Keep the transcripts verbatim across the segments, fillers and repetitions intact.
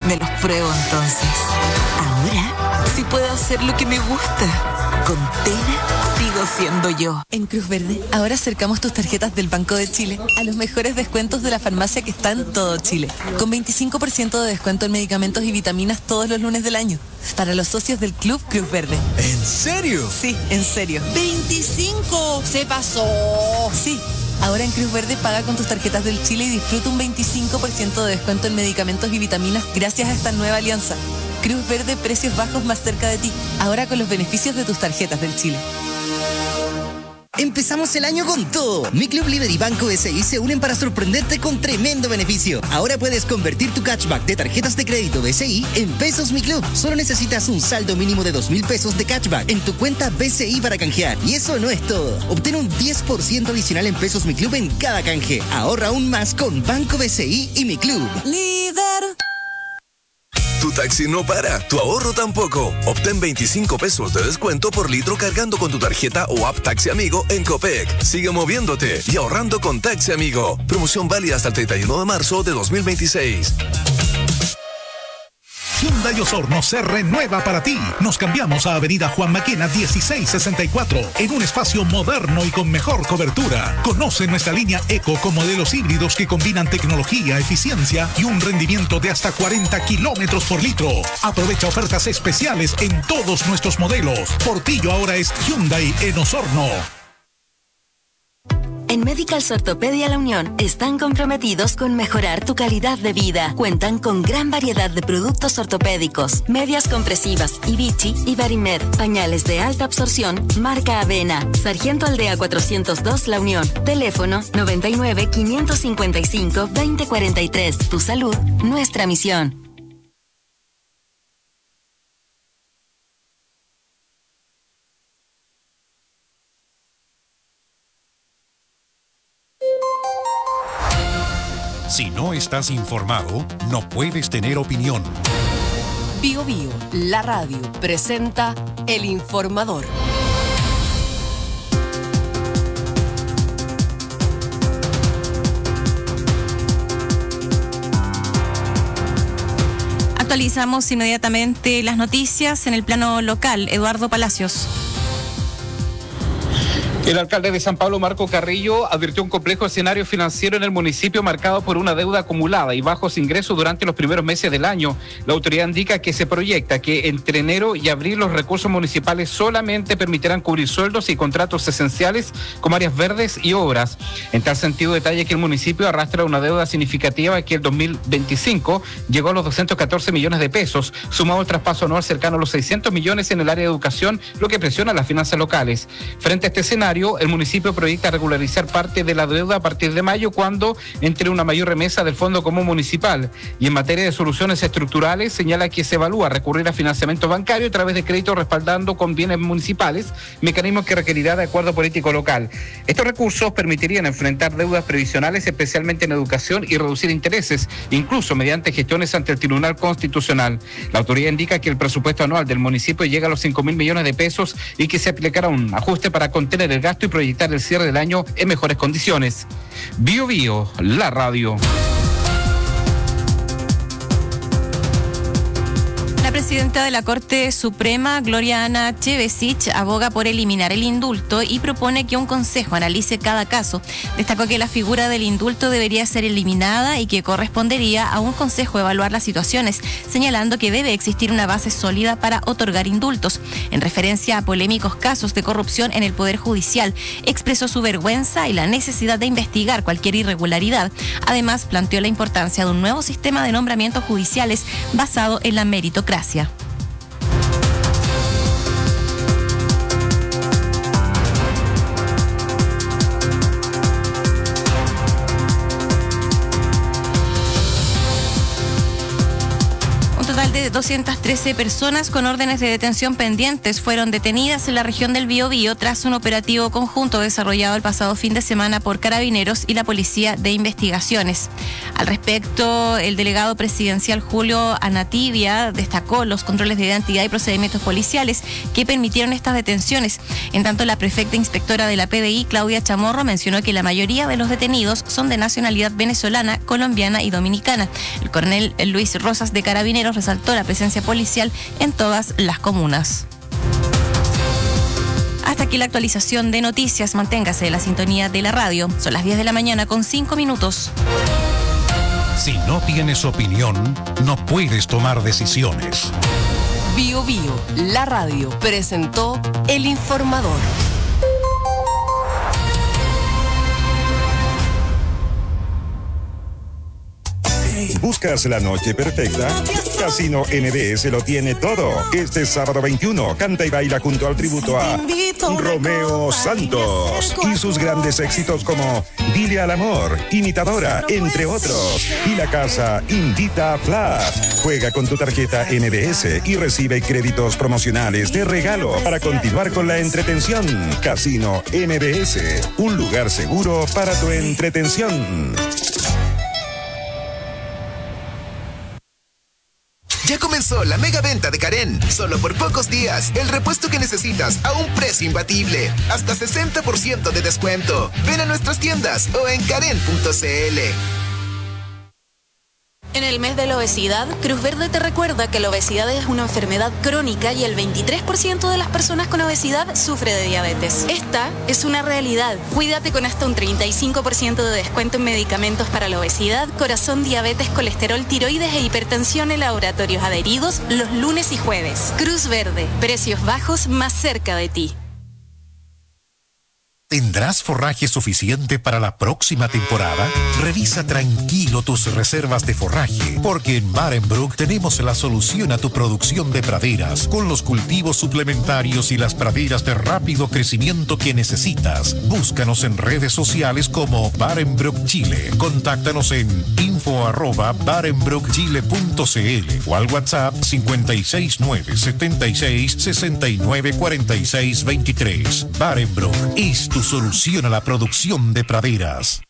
Me los pruebo entonces. Ahora sí puedo hacer lo que me gusta. Con Tena sigo siendo yo. En Cruz Verde, ahora acercamos tus tarjetas del Banco de Chile a los mejores descuentos de la farmacia que está en todo Chile. Con veinticinco por ciento de descuento en medicamentos y vitaminas todos los lunes del año. Para los socios del Club Cruz Verde. ¿En serio? Sí, en serio. ¡veinticinco! ¡Se pasó! Sí. Ahora en Cruz Verde paga con tus tarjetas del Chile y disfruta un veinticinco por ciento de descuento en medicamentos y vitaminas gracias a esta nueva alianza. Cruz Verde, precios bajos más cerca de ti. Ahora con los beneficios de tus tarjetas del Chile. Empezamos el año con todo. Mi Club Líder y Banco S I se unen para sorprenderte con tremendo beneficio. Ahora puedes convertir tu cashback de tarjetas de crédito B C I en pesos Mi Club. Solo necesitas un saldo mínimo de dos mil pesos de cashback en tu cuenta B C I para canjear. Y eso no es todo. Obtén un diez por ciento adicional en pesos Mi Club en cada canje. Ahorra aún más con Banco B C I y Mi Club. Líder. Tu taxi no para, tu ahorro tampoco. Obtén veinticinco pesos de descuento por litro cargando con tu tarjeta o app Taxi Amigo en Copec. Sigue moviéndote y ahorrando con Taxi Amigo. Promoción válida hasta el treinta y uno de marzo de dos mil veintiséis. Hyundai Osorno se renueva para ti. Nos cambiamos a Avenida Juan Maquena dieciséis sesenta y cuatro en un espacio moderno y con mejor cobertura. Conoce nuestra línea Eco con modelos híbridos que combinan tecnología, eficiencia y un rendimiento de hasta cuarenta kilómetros por litro. Aprovecha ofertas especiales en todos nuestros modelos. Portillo ahora es Hyundai en Osorno. En Medicals Ortopedia La Unión están comprometidos con mejorar tu calidad de vida. Cuentan con gran variedad de productos ortopédicos, medias compresivas, Vichy y Barimed, pañales de alta absorción, marca Avena. Sargento Aldea cuatrocientos dos La Unión. Teléfono noventa y nueve, quinientos cincuenta y cinco, veinte cuarenta y tres. Tu salud, nuestra misión. Si no estás informado, no puedes tener opinión. Bio Bio, la radio, presenta El Informador. Actualizamos inmediatamente las noticias en el plano local. Eduardo Palacios. El alcalde de San Pablo, Marco Carrillo, advirtió un complejo escenario financiero en el municipio marcado por una deuda acumulada y bajos ingresos durante los primeros meses del año. La autoridad indica que se proyecta que entre enero y abril los recursos municipales solamente permitirán cubrir sueldos y contratos esenciales como áreas verdes y obras. En tal sentido, detalla que el municipio arrastra una deuda significativa que el dos mil veinticinco llegó a los doscientos catorce millones de pesos, sumado al traspaso anual cercano a los seiscientos millones en el área de educación, lo que presiona las finanzas locales. Frente a este escenario, el municipio proyecta regularizar parte de la deuda a partir de mayo, cuando entre una mayor remesa del Fondo Común Municipal. Y en materia de soluciones estructurales, señala que se evalúa recurrir a financiamiento bancario a través de créditos respaldando con bienes municipales, mecanismo que requerirá de acuerdo político local. Estos recursos permitirían enfrentar deudas previsionales, especialmente en educación, y reducir intereses, incluso mediante gestiones ante el Tribunal Constitucional. La autoridad indica que el presupuesto anual del municipio llega a los cinco mil millones de pesos y que se aplicará un ajuste para contener el gasto y proyectar el cierre del año en mejores condiciones. Bio Bio, la radio. La presidenta de la Corte Suprema, Gloria Ana Chevesich, aboga por eliminar el indulto y propone que un consejo analice cada caso. Destacó que la figura del indulto debería ser eliminada y que correspondería a un consejo evaluar las situaciones, señalando que debe existir una base sólida para otorgar indultos. En referencia a polémicos casos de corrupción en el Poder Judicial, expresó su vergüenza y la necesidad de investigar cualquier irregularidad. Además, planteó la importancia de un nuevo sistema de nombramientos judiciales basado en la meritocracia. total de doscientas trece personas con órdenes de detención pendientes fueron detenidas en la región del Biobío tras un operativo conjunto desarrollado el pasado fin de semana por Carabineros y la Policía de Investigaciones. Al respecto, el delegado presidencial Julio Anatibia destacó los controles de identidad y procedimientos policiales que permitieron estas detenciones. En tanto, la prefecta inspectora de la P D I, Claudia Chamorro, mencionó que la mayoría de los detenidos son de nacionalidad venezolana, colombiana y dominicana. El coronel Luis Rosas de Carabineros resaltó la presencia policial en todas las comunas. Hasta aquí la actualización de noticias. Manténgase en la sintonía de la radio. Son las diez de la mañana con cinco minutos. Si no tienes opinión, no puedes tomar decisiones. Bio Bio, la radio, presentó El Informador. ¿Buscas la noche perfecta? Casino M B S lo tiene todo. Este sábado veintiuno canta y baila junto al tributo a Romeo Santos y sus grandes éxitos como Dile al amor, Imitadora, entre otros. Y la casa invita a Flash. Juega con tu tarjeta M B S y recibe créditos promocionales de regalo para continuar con la entretención. Casino M B S, un lugar seguro para tu entretención. Ya comenzó la mega venta de Karen. Solo por pocos días, el repuesto que necesitas a un precio imbatible. Hasta sesenta por ciento de descuento. Ven a nuestras tiendas o en karen punto c l. En el mes de la obesidad, Cruz Verde te recuerda que la obesidad es una enfermedad crónica y el veintitrés por ciento de las personas con obesidad sufre de diabetes. Esta es una realidad. Cuídate con hasta un treinta y cinco por ciento de descuento en medicamentos para la obesidad, corazón, diabetes, colesterol, tiroides e hipertensión en laboratorios adheridos los lunes y jueves. Cruz Verde, precios bajos más cerca de ti. ¿Tendrás forraje suficiente para la próxima temporada? Revisa tranquilo tus reservas de forraje, porque en Barenbrook tenemos la solución a tu producción de praderas, con los cultivos suplementarios y las praderas de rápido crecimiento que necesitas. Búscanos en redes sociales como Barenbrook Chile. Contáctanos en info arroba barenbrook chile punto c l o al WhatsApp cinco seis nueve, siete seis, seis nueve, cuatro seis dos tres. Barenbrook es tu solución a la producción de praderas.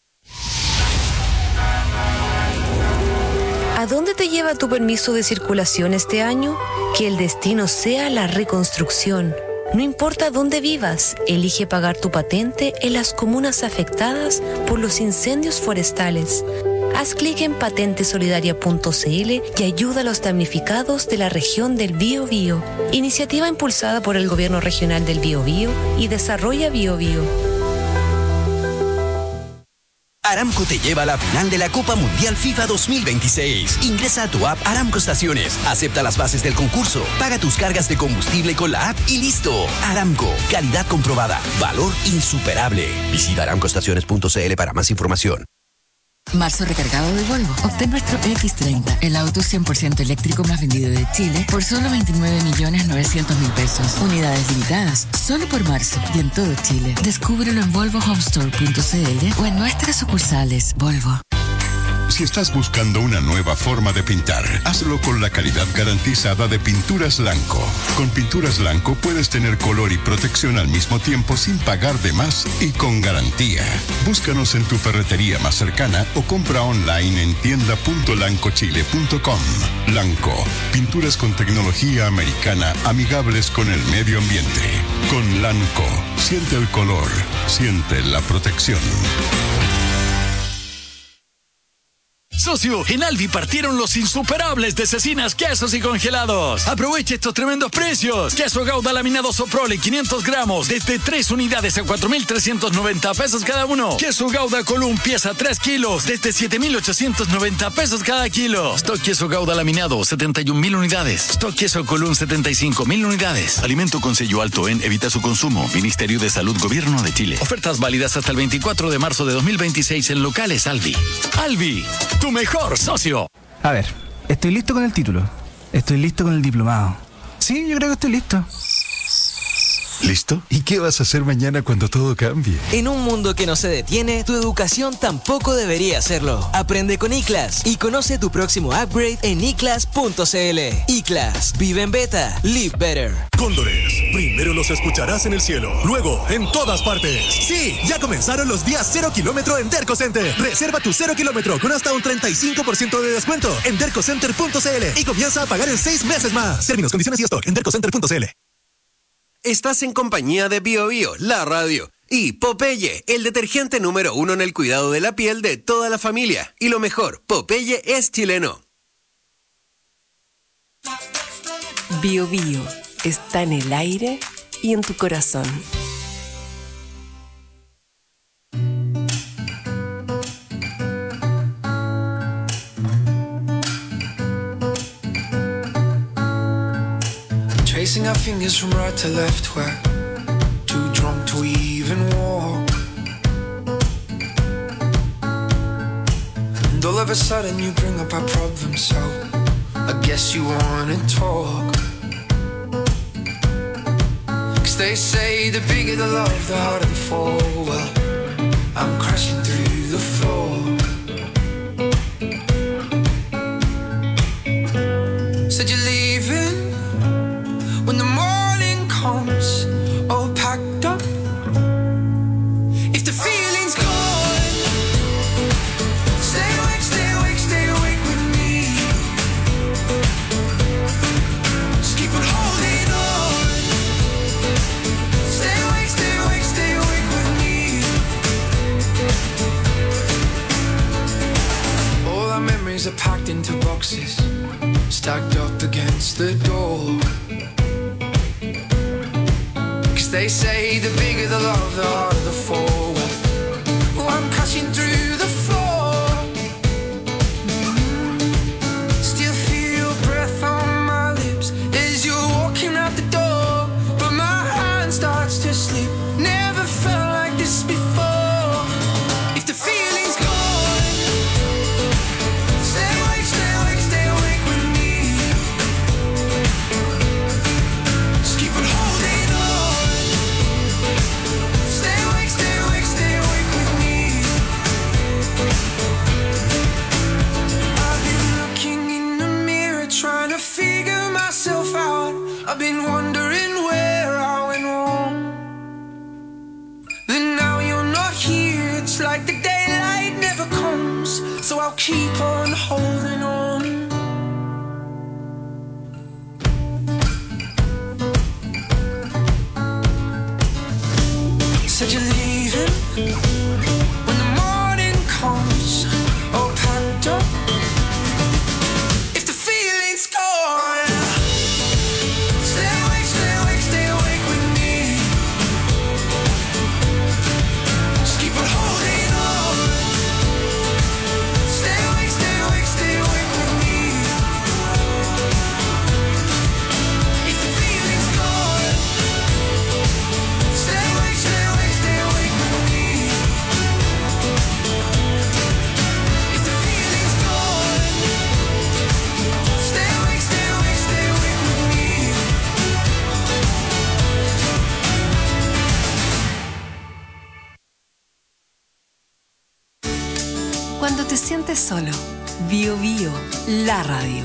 ¿A dónde te lleva tu permiso de circulación este año? Que el destino sea la reconstrucción. No importa dónde vivas, elige pagar tu patente en las comunas afectadas por los incendios forestales. Haz clic en patente solidaria punto c l y ayuda a los damnificados de la región del Biobío. Iniciativa impulsada por el Gobierno Regional del Biobío y Desarrolla Biobío. Aramco te lleva a la final de la Copa Mundial FIFA dos mil veintiséis. Ingresa a tu app Aramco Estaciones, acepta las bases del concurso, paga tus cargas de combustible con la app y listo. Aramco, calidad comprobada, valor insuperable. Visita aramco estaciones punto c l para más información. Marzo recargado de Volvo. Obtén nuestro X treinta, el auto cien por ciento eléctrico más vendido de Chile, por solo veintinueve millones novecientos mil pesos. Unidades limitadas, solo por marzo y en todo Chile. Descúbrelo en volvo home store punto c l o en nuestras sucursales Volvo. Si estás buscando una nueva forma de pintar, hazlo con la calidad garantizada de Pinturas Lanco. Con Pinturas Lanco puedes tener color y protección al mismo tiempo sin pagar de más y con garantía. Búscanos en tu ferretería más cercana o compra online en tienda punto lanco chile punto com. Lanco, pinturas con tecnología americana amigables con el medio ambiente. Con Lanco, siente el color, siente la protección. Socio, en Alvi partieron los insuperables de cecinas, quesos y congelados. Aproveche estos tremendos precios. Queso Gouda laminado Soprole quinientos gramos desde tres unidades a cuatro mil trescientos noventa pesos cada uno. Queso Gouda Column pieza tres kilos desde siete mil ochocientos noventa pesos cada kilo. Stock queso Gouda laminado setenta y un mil unidades. Stock queso Column setenta y cinco mil unidades. Alimento con sello alto en Evita su consumo. Ministerio de Salud Gobierno de Chile. Ofertas válidas hasta el veinticuatro de marzo de dos mil veintiséis en locales Alvi. Alvi, tu mejor socio. A ver, estoy listo con el título. Estoy listo con el diplomado. Sí, yo creo que estoy listo. ¿Listo? ¿Y qué vas a hacer mañana cuando todo cambie? En un mundo que no se detiene, tu educación tampoco debería hacerlo. Aprende con iClass y conoce tu próximo upgrade en i class punto c l. iClass. Vive en beta. Live better. Cóndores. Primero los escucharás en el cielo. Luego, en todas partes. Sí, ya comenzaron los días cero kilómetro en Derco Center. Reserva tu cero kilómetro con hasta un treinta y cinco por ciento de descuento en derco center punto c l y comienza a pagar en seis meses más. Términos, condiciones y stock en derco center punto c l. Estás en compañía de Bio Bio, la radio, y Popeye, el detergente número uno en el cuidado de la piel de toda la familia. Y lo mejor, Popeye es chileno. Bio Bio está en el aire y en tu corazón. Tracing our fingers from right to left, we're too drunk to even walk. And all of a sudden you bring up our problems, so I guess you wanna talk. Cause they say the bigger the love, the harder the fall. Well, I'm crashing through the floor. Said you're leaving when the morning comes, all packed up. If the feeling's gone, stay awake, stay awake, stay awake with me. Just keep on holding on. Stay awake, stay awake, stay awake with me. All our memories are packed into boxes, stacked up against the door. They say the bigger the love, the harder the fall. Oh, I'm crashing through the floor. Still feel your breath on my lips as you're walking out the door. But my hand starts to slip. Never felt like this before. If the feeling's gone, stay awake, stay awake, stay awake with me. Just keep on holding on. Trying to figure myself out. I've been wondering where I went wrong. Then now you're not here. It's like the daylight never comes. So I'll keep on holding on. Said you're leaving when the morning comes, all packed up. Cuando te sientes solo, Bio Bio, la radio.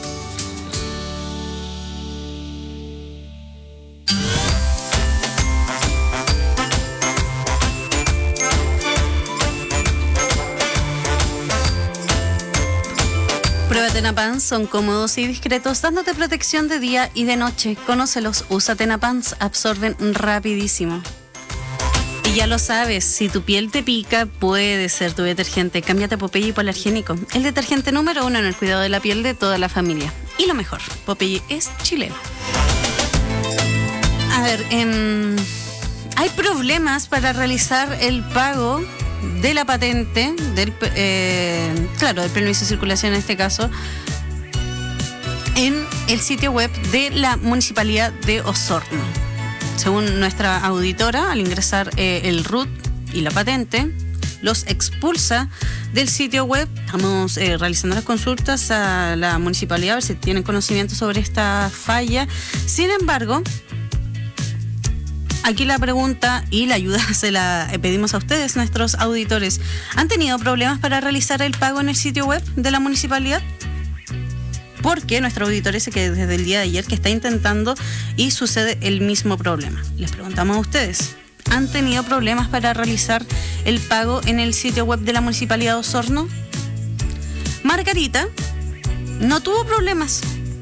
Prueba Tenapans, son cómodos y discretos, dándote protección de día y de noche. Conócelos, usa Tenapans, absorben rapidísimo. Y ya lo sabes, si tu piel te pica, puede ser tu detergente. Cámbiate a Popeye hipoalergénico, el detergente número uno en el cuidado de la piel de toda la familia. Y lo mejor, Popeye es chileno. A ver, eh, hay problemas para realizar el pago de la patente, del, eh, claro, del permiso de circulación en este caso, en el sitio web de la Municipalidad de Osorno. Según nuestra auditora, al ingresar eh, el R U T y la patente, los expulsa del sitio web. Estamos eh, realizando las consultas a la municipalidad a ver si tienen conocimiento sobre esta falla. Sin embargo, aquí la pregunta y la ayuda se la pedimos a ustedes, nuestros auditores. ¿Han tenido problemas para realizar el pago en el sitio web de la municipalidad? Porque nuestro auditor dice que desde el día de ayer que está intentando y sucede el mismo problema. Les preguntamos a ustedes, ¿han tenido problemas para realizar el pago en el sitio web de la municipalidad de Osorno? Margarita no tuvo problemas.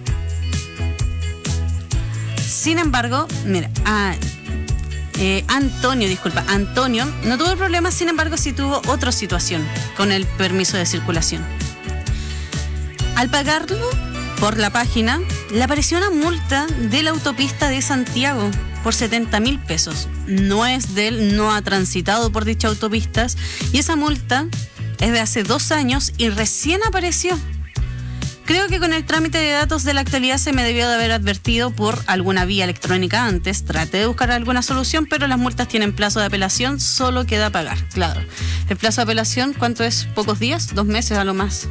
Sin embargo, mira, ah, eh, Antonio, disculpa, Antonio no tuvo problemas, sin embargo sí tuvo otra situación con el permiso de circulación. Al pagarlo por la página, le apareció una multa de la autopista de Santiago por setenta mil pesos. No es de él, no ha transitado por dicha autopista y esa multa es de hace dos años y recién apareció. Creo que con el trámite de datos de la actualidad se me debió de haber advertido por alguna vía electrónica antes. Traté de buscar alguna solución, pero las multas tienen plazo de apelación, solo queda pagar. Claro, el plazo de apelación, ¿cuánto es? ¿Pocos días? ¿Dos meses a lo más?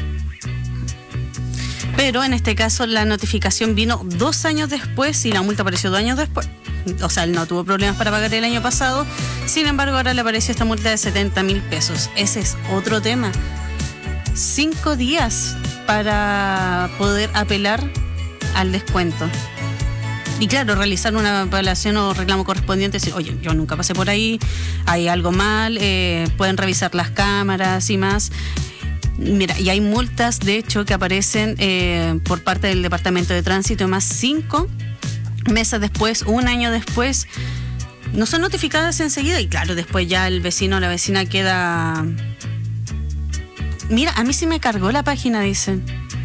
Pero en este caso la notificación vino dos años después y la multa apareció dos años después. O sea, él no tuvo problemas para pagar el año pasado. Sin embargo, ahora le apareció esta multa de setenta mil pesos. Ese es otro tema. Cinco días para poder apelar al descuento. Y claro, realizar una apelación o reclamo correspondiente, decir, oye, yo nunca pasé por ahí, hay algo mal, eh, pueden revisar las cámaras y más. Mira, y hay multas, de hecho, que aparecen eh, por parte del Departamento de Tránsito, más cinco meses después, un año después, no son notificadas enseguida. Y claro, después ya el vecino o la vecina queda... Mira, a mí sí me cargó la página, dicen.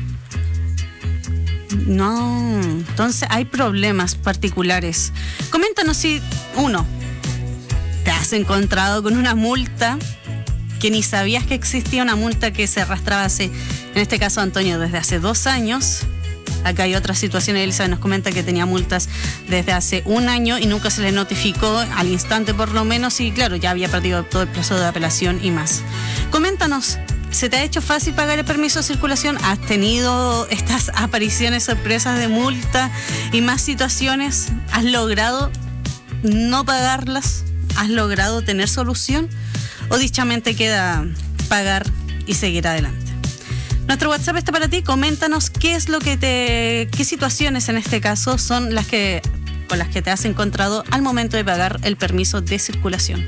No, entonces hay problemas particulares. Coméntanos si, uno, te has encontrado con una multa que ni sabías que existía, una multa que se arrastraba hace, en este caso Antonio, desde hace dos años. Acá hay otra situación, Elisa nos comenta que tenía multas desde hace un año y nunca se le notificó al instante por lo menos y claro, ya había perdido todo el plazo de apelación y más. Coméntanos, ¿se te ha hecho fácil pagar el permiso de circulación? ¿Has tenido estas apariciones sorpresas de multa y más situaciones? ¿Has logrado no pagarlas? ¿Has logrado tener solución? ¿O dichamente queda pagar y seguir adelante? Nuestro WhatsApp está para ti, coméntanos qué es lo que te, qué situaciones en este caso son las que, con las que te has encontrado al momento de pagar el permiso de circulación.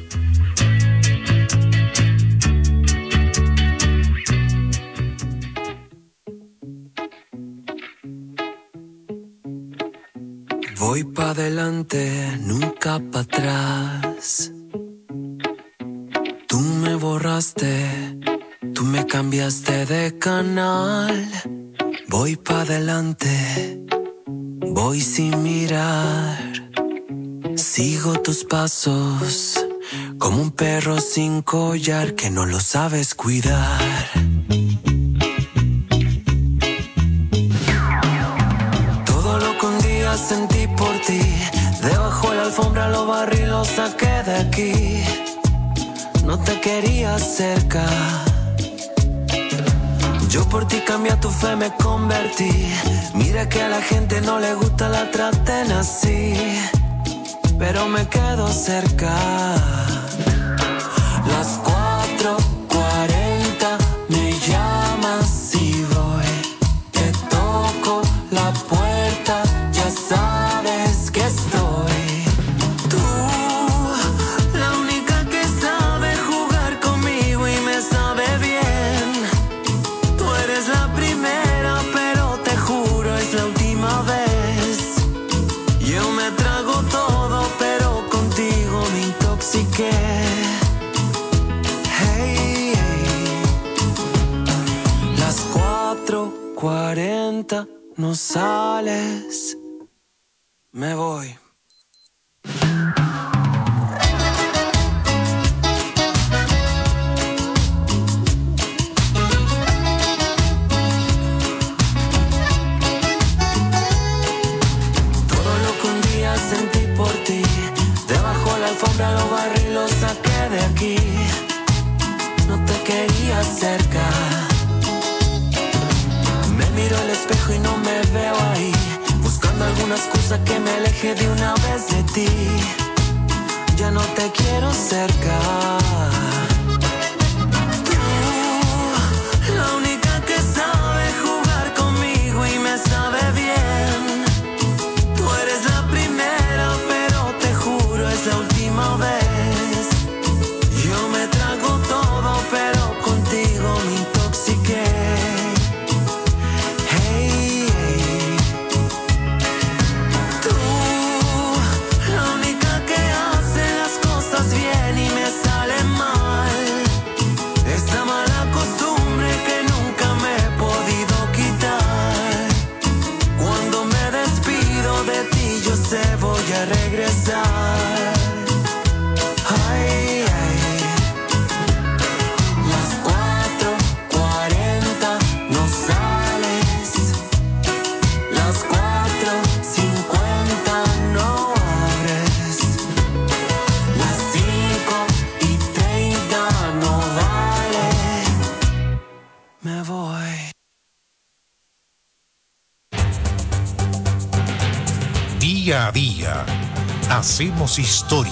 Voy pa' adelante, nunca pa' atrás. Tú me borraste, tú me cambiaste de canal. Voy pa' adelante, voy sin mirar. Sigo tus pasos, como un perro sin collar que no lo sabes cuidar. Todo lo que un día sentí por ti, debajo de la alfombra lo barrí, lo saqué de aquí. No te quería cerca, yo por ti cambié tu fe, me convertí. Mira que a la gente no le gusta la traten así, pero me quedo cerca. Las cuatro cuarenta me llamas y voy. Te toco la puerta, ya sabes que estoy. Tú, la única que sabe jugar conmigo y me sabe bien. Tú eres la primera, pero te juro es la última vez. Yo me trago todo, pero contigo me intoxiqué. Hey, hey. Las cuatro cuarenta no sales, me voy. Sentí por ti, debajo de la alfombra lo barrí, lo saqué de aquí. No te quería cerca, me miro al espejo y no me veo ahí, buscando alguna excusa que me aleje de una vez de ti. ya no te quiero cerca. Tú, la única que sabe jugar conmigo y me sabe bien. Tú eres la primera, pero te juro es la última vez. Yo me trago todo, pero contigo me intoxiqué. Hey, hey. Tú, la única que hace las cosas bien y me sale mal. Esa mala costumbre que nunca me he podido quitar. Cuando me despido de ti yo sé voy a regresar. Ay, ay. Las cuatro cuarenta no sales. Las cuatro cincuenta no abres. Las cinco y treinta no vale. Me voy. Día a día, hacemos historia.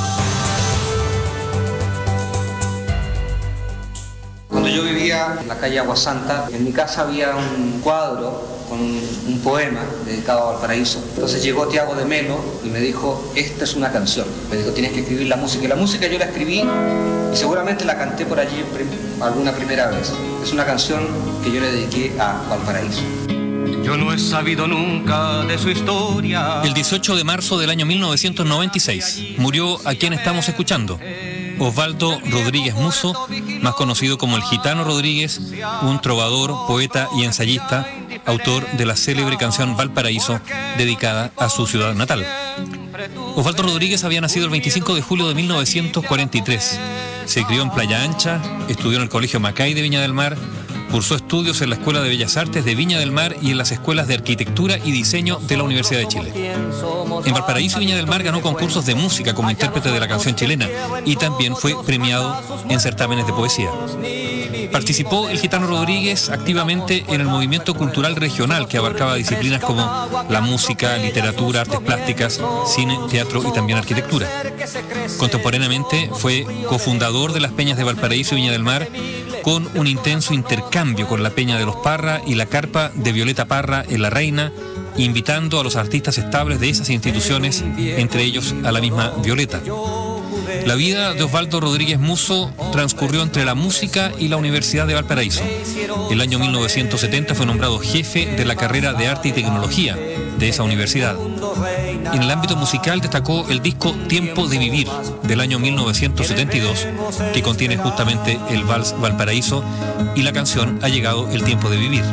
Cuando yo vivía en la calle Aguasanta, en mi casa había un cuadro con un poema dedicado a Valparaíso. Entonces llegó Tiago de Melo y me dijo, esta es una canción. Me dijo, tienes que escribir la música. Y la música yo la escribí y seguramente la canté por allí prim- alguna primera vez. Es una canción que yo le dediqué a Valparaíso. Yo no he sabido nunca de su historia. El dieciocho de marzo del año mil novecientos noventa y seis murió a quien estamos escuchando, Osvaldo Rodríguez Musso, más conocido como el Gitano Rodríguez, un trovador, poeta y ensayista, autor de la célebre canción Valparaíso, dedicada a su ciudad natal. Osvaldo Rodríguez había nacido el veinticinco de julio de mil novecientos cuarenta y tres. Se crió en Playa Ancha, estudió en el Colegio Macay de Viña del Mar, cursó estudios en la Escuela de Bellas Artes de Viña del Mar y en las escuelas de Arquitectura y Diseño de la Universidad de Chile. En Valparaíso y Viña del Mar ganó concursos de música como intérprete de la canción chilena y también fue premiado en certámenes de poesía. Participó el Gitano Rodríguez activamente en el movimiento cultural regional que abarcaba disciplinas como la música, literatura, artes plásticas, cine, teatro y también arquitectura. Contemporáneamente fue cofundador de las Peñas de Valparaíso y Viña del Mar, con un intenso intercambio con la Peña de los Parra y la Carpa de Violeta Parra en La Reina, invitando a los artistas estables de esas instituciones, entre ellos a la misma Violeta. La vida de Osvaldo Rodríguez Musso transcurrió entre la música y la Universidad de Valparaíso. El año mil novecientos setenta fue nombrado jefe de la carrera de Arte y Tecnología de esa universidad. En el ámbito musical destacó el disco Tiempo de Vivir del año mil novecientos setenta y dos, que contiene justamente el vals Valparaíso y la canción Ha llegado el tiempo de vivir.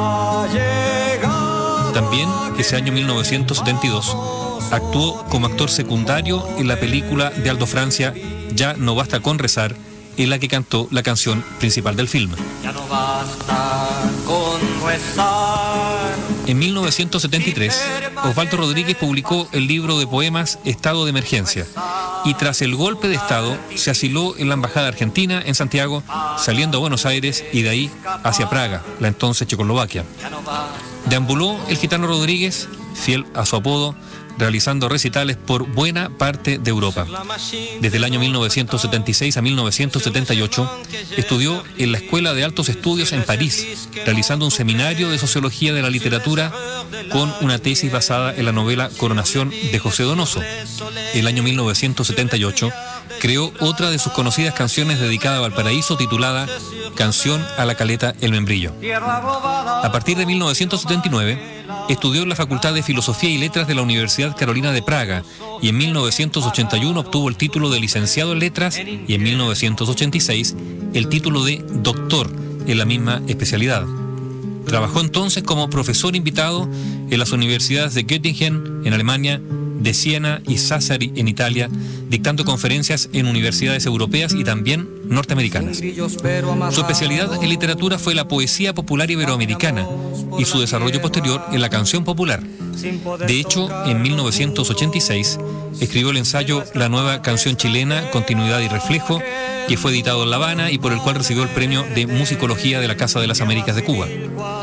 También, ese año mil novecientos setenta y dos, actuó como actor secundario en la película de Aldo Francia Ya no basta con rezar, en la que cantó la canción principal del film. Ya no basta con rezar. En mil novecientos setenta y tres, Osvaldo Rodríguez publicó el libro de poemas Estado de Emergencia y tras el golpe de Estado se asiló en la Embajada Argentina en Santiago, saliendo a Buenos Aires y de ahí hacia Praga, la entonces Checoslovaquia. Deambuló el Gitano Rodríguez, fiel a su apodo, realizando recitales por buena parte de Europa. Desde el año mil novecientos setenta y seis a mil novecientos setenta y ocho, estudió en la Escuela de Altos Estudios en París, realizando un seminario de Sociología de la Literatura con una tesis basada en la novela Coronación de José Donoso. El año mil novecientos setenta y ocho creó otra de sus conocidas canciones dedicada a Valparaíso, titulada Canción a la Caleta El Membrillo. A partir de mil novecientos setenta y nueve, estudió en la Facultad de Filosofía y Letras de la Universidad Carolina de Praga y en mil novecientos ochenta y uno obtuvo el título de licenciado en Letras y en mil novecientos ochenta y seis el título de doctor en la misma especialidad. Trabajó entonces como profesor invitado en las universidades de Göttingen en Alemania, de Siena y Sassari en Italia, dictando conferencias en universidades europeas y también norteamericanas. Su especialidad en literatura fue la poesía popular iberoamericana y su desarrollo posterior en la canción popular. De hecho, en mil novecientos ochenta y seis escribió el ensayo La nueva canción chilena, continuidad y reflejo, que fue editado en La Habana y por el cual recibió el premio de musicología de la Casa de las Américas de Cuba.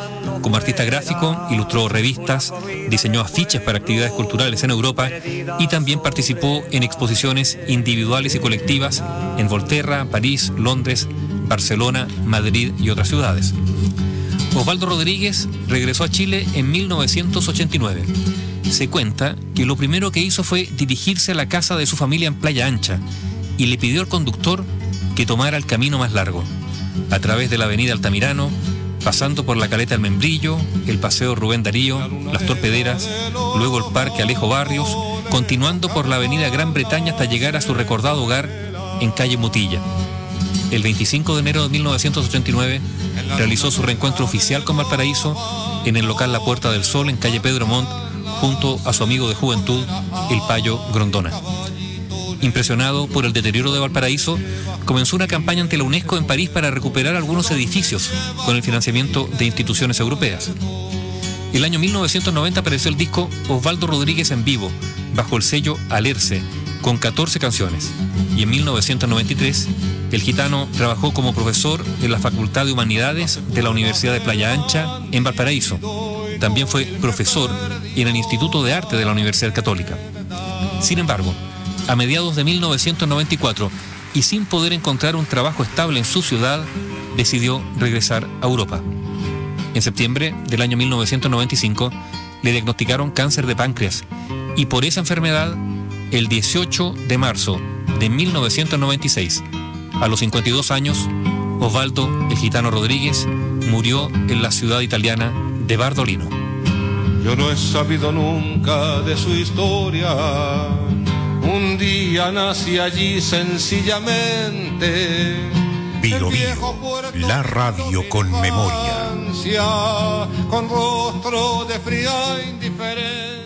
Como artista gráfico, ilustró revistas, diseñó afiches para actividades culturales en Europa y también participó en exposiciones individuales y colectivas en Volterra, París, Londres, Barcelona, Madrid y otras ciudades. Osvaldo Rodríguez regresó a Chile en mil novecientos ochenta y nueve. Se cuenta que lo primero que hizo fue dirigirse a la casa de su familia en Playa Ancha y le pidió al conductor que tomara el camino más largo, a través de la avenida Altamirano, pasando por la Caleta del Membrillo, el Paseo Rubén Darío, las Torpederas, luego el Parque Alejo Barrios, continuando por la avenida Gran Bretaña hasta llegar a su recordado hogar en calle Mutilla. El veinticinco de enero de mil novecientos ochenta y nueve realizó su reencuentro oficial con Valparaíso en el local La Puerta del Sol en calle Pedro Montt, junto a su amigo de juventud, el Payo Grondona. Impresionado por el deterioro de Valparaíso, comenzó una campaña ante la UNESCO en París para recuperar algunos edificios con el financiamiento de instituciones europeas. El año mil novecientos noventa apareció el disco Osvaldo Rodríguez en vivo, bajo el sello Alerce, con catorce canciones. Y en mil novecientos noventa y tres, el gitano trabajó como profesor en la Facultad de Humanidades de la Universidad de Playa Ancha, en Valparaíso. También fue profesor en el Instituto de Arte de la Universidad Católica. Sin embargo, a mediados de mil novecientos noventa y cuatro, y sin poder encontrar un trabajo estable en su ciudad, decidió regresar a Europa. En septiembre del año mil novecientos noventa y cinco, le diagnosticaron cáncer de páncreas, y por esa enfermedad, el dieciocho de marzo de mil novecientos noventa y seis, a los cincuenta y dos años, Osvaldo, el gitano Rodríguez, murió en la ciudad italiana de Bardolino. Yo no he sabido nunca de su historia. Un día nací allí sencillamente. Bio Bio, la radio con memoria. Con rostro de fría indiferencia.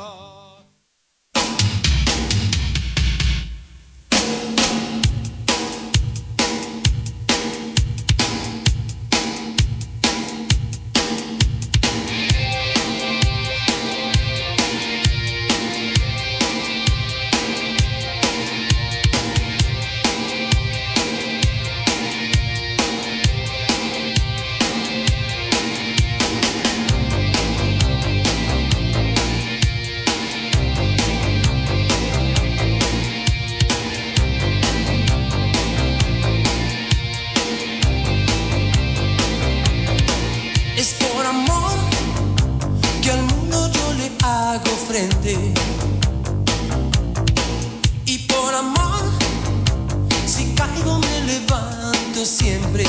Y por amor, si caigo me levanto siempre.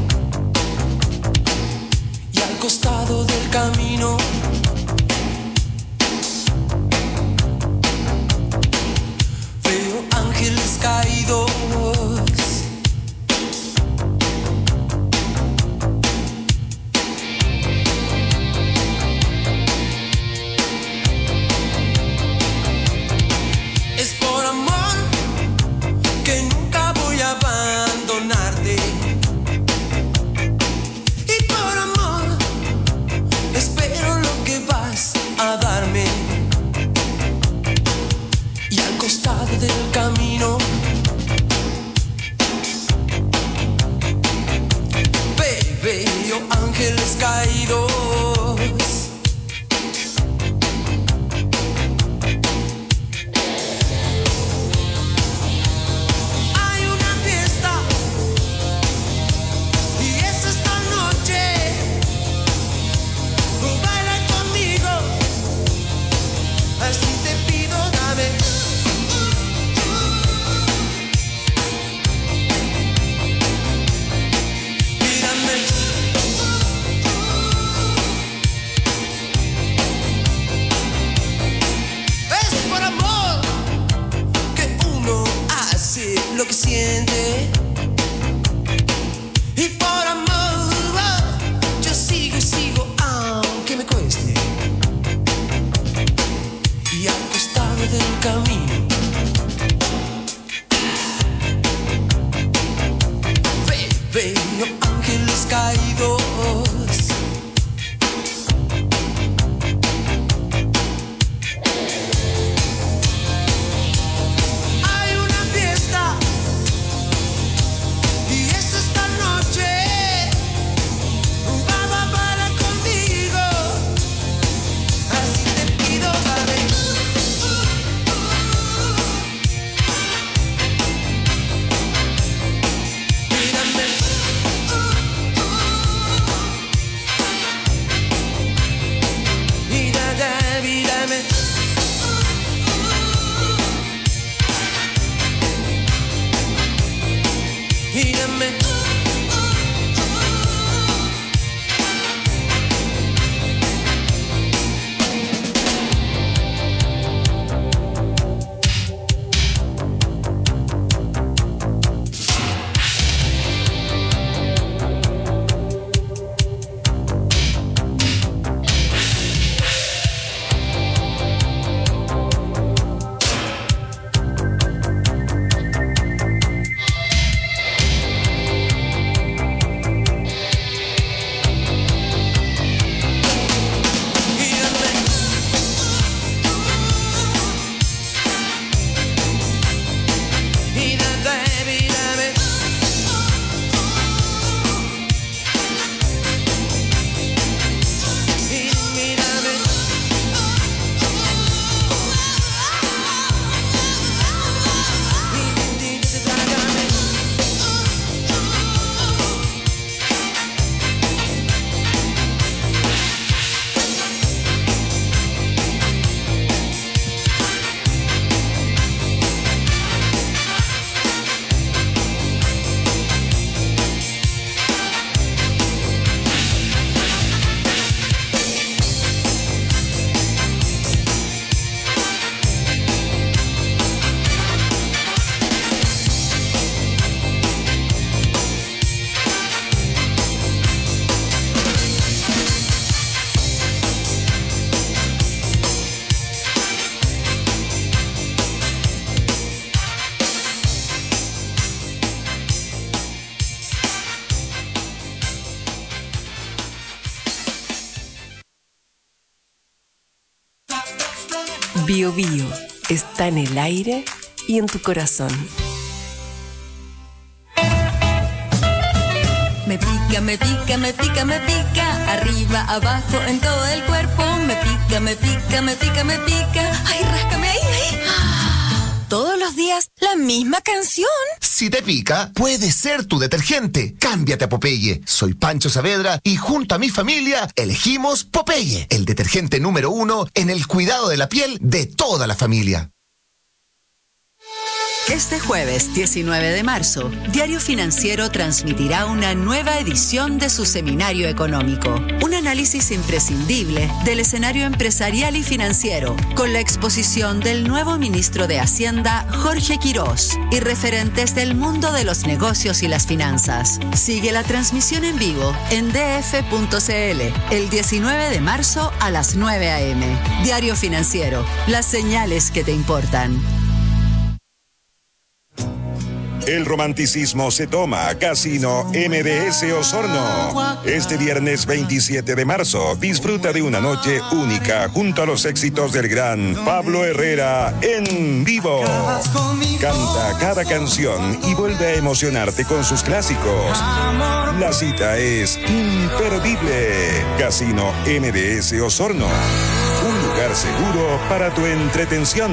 Y al costado del camino veo ángeles caídos. Del camino veo ángeles caídos. Hay una fiesta y es esta noche. Baila conmigo, así te pido, dame. Lo que siente, y por amor yo sigo y sigo aunque me cueste. Y al costado del camino veo ángeles caídos. Conmigo Bio Bio está en el aire y en tu corazón. Me pica, me pica, me pica, me pica. Arriba, abajo, en todo el cuerpo. Me pica, me pica, me pica, me pica. Ay, ráscame ahí, ahí. Todos los días, la misma canción. Si te pica, puede ser tu detergente. Cámbiate a Popeye. Soy Pancho Saavedra y junto a mi familia elegimos Popeye, el detergente número uno en el cuidado de la piel de toda la familia. Este jueves diecinueve de marzo, Diario Financiero transmitirá una nueva edición de su seminario económico. Un análisis imprescindible del escenario empresarial y financiero, con la exposición del nuevo ministro de Hacienda, Jorge Quirós, y referentes del mundo de los negocios y las finanzas. Sigue la transmisión en vivo en d f punto c l el diecinueve de marzo a las nueve a eme Diario Financiero, las señales que te importan. El romanticismo se toma. Casino M B S Osorno. Este viernes veintisiete de marzo, disfruta de una noche única junto a los éxitos del gran Pablo Herrera en vivo. Canta cada canción y vuelve a emocionarte con sus clásicos. La cita es imperdible. Casino M B S Osorno. Un lugar seguro para tu entretención.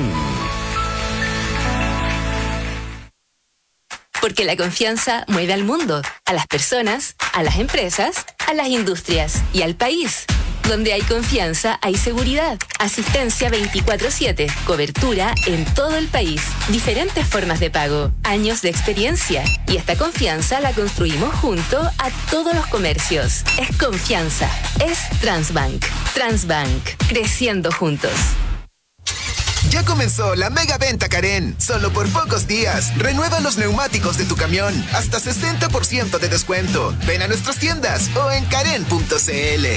Porque la confianza mueve al mundo, a las personas, a las empresas, a las industrias y al país. Donde hay confianza, hay seguridad. Asistencia veinticuatro siete, cobertura en todo el país, diferentes formas de pago, años de experiencia. Y esta confianza la construimos junto a todos los comercios. Es confianza, es Transbank. Transbank, creciendo juntos. Ya comenzó la mega venta Karen. Solo por pocos días. Renueva los neumáticos de tu camión. Hasta sesenta por ciento de descuento. Ven a nuestras tiendas o en karen punto c l.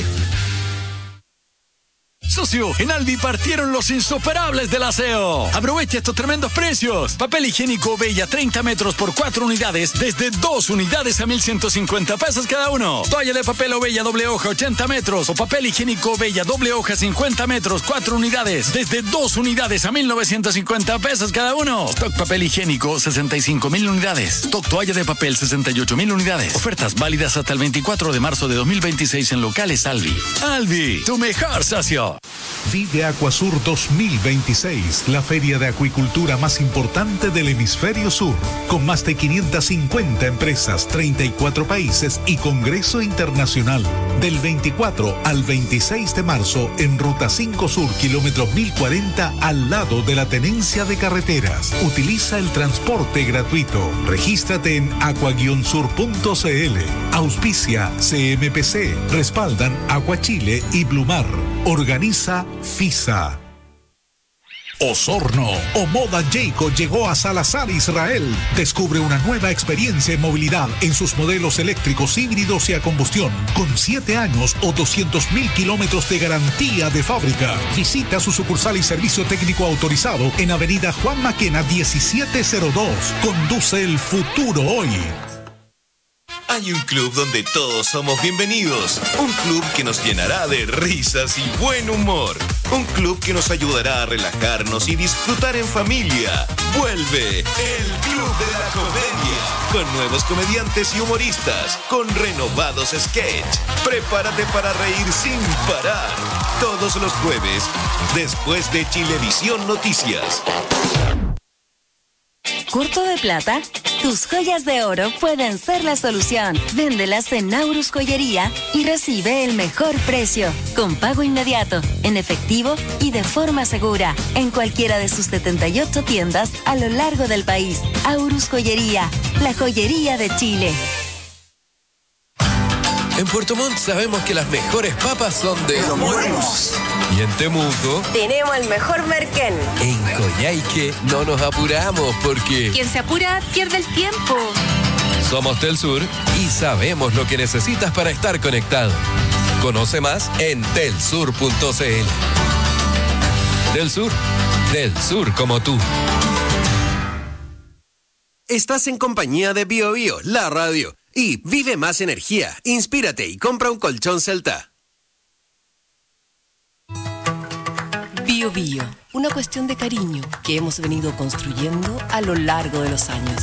Socio, en Alvi partieron los insuperables del aseo. Aprovecha estos tremendos precios. Papel higiénico Bella treinta metros por cuatro unidades desde dos unidades a mil ciento cincuenta pesos cada uno. Toalla de papel Bella doble hoja ochenta metros o papel higiénico Bella doble hoja cincuenta metros, cuatro unidades desde dos unidades a mil novecientos cincuenta pesos cada uno. Stock papel higiénico sesenta y cinco mil unidades. Stock toalla de papel sesenta y ocho mil unidades. Ofertas válidas hasta el veinticuatro de marzo de dos mil veintiséis en locales Alvi. Alvi, tu mejor socio. Vive Acuasur dos mil veintiséis, la feria de acuicultura más importante del hemisferio sur, con más de quinientas cincuenta empresas, treinta y cuatro países y congreso internacional. Del veinticuatro al veintiséis de marzo en Ruta cinco Sur, kilómetro mil cuarenta, al lado de la Tenencia de Carreteras. Utiliza el transporte gratuito. Regístrate en aqua guion sur punto c l. Auspicia C M P C. Respaldan Aqua Chile y Blumar. Organiza FISA. Osorno o Moda Jayco llegó a Salazar, Israel. Descubre una nueva experiencia en movilidad en sus modelos eléctricos, híbridos y a combustión, con siete años o doscientos mil kilómetros de garantía de fábrica. Visita su sucursal y servicio técnico autorizado en Avenida Juan Maquena diecisiete cero dos. Conduce el futuro hoy. Hay un club donde todos somos bienvenidos. Un club que nos llenará de risas y buen humor. Un club que nos ayudará a relajarnos y disfrutar en familia. Vuelve el Club de la Comedia. Con nuevos comediantes y humoristas. Con renovados sketch. Prepárate para reír sin parar. Todos los jueves, después de Chilevisión Noticias. ¿Corto de plata? Tus joyas de oro pueden ser la solución. Véndelas en Aurus Joyería y recibe el mejor precio, con pago inmediato, en efectivo y de forma segura, en cualquiera de sus setenta y ocho tiendas a lo largo del país. Aurus Joyería, la joyería de Chile. En Puerto Montt sabemos que las mejores papas son de Los Buenos. Y en Temuco tenemos el mejor merquén. En Coyhaique no nos apuramos porque Quien se apura pierde el tiempo. somos Telsur y sabemos lo que necesitas para estar conectado. Conoce más en telsur punto c l. Telsur, del sur como tú. Estás en compañía de Bio Bio, la radio. Y vive más energía, inspírate y compra un colchón Celta. Bio Bio, una cuestión de cariño que hemos venido construyendo a lo largo de los años.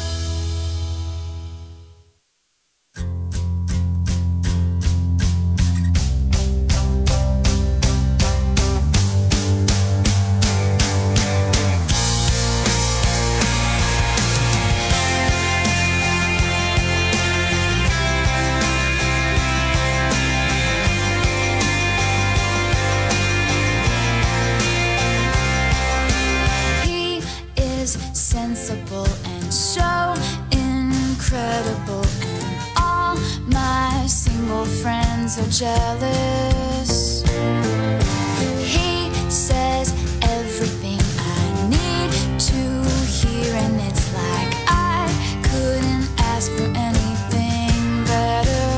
Sensible and so incredible, and all my single friends are jealous. He says everything I need to hear, and it's like I couldn't ask for anything better.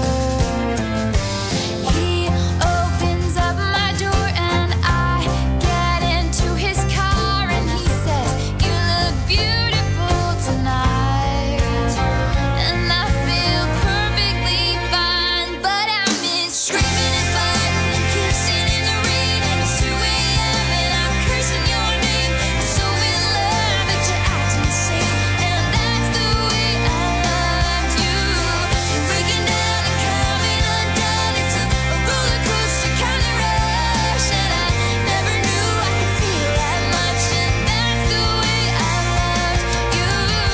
He opens up my door and I get into his car, and he says, "You look beautiful tonight," and I feel perfectly fine, but I miss screaming and fighting and kissing in the rain, and it's two a.m. and I'm cursing your name. I'm so in love that you're acting insane, and that's the way I loved you. Breaking down and coming undone, it's a roller coaster kind of rush, and I never knew I could feel that much, and that's the way I loved you.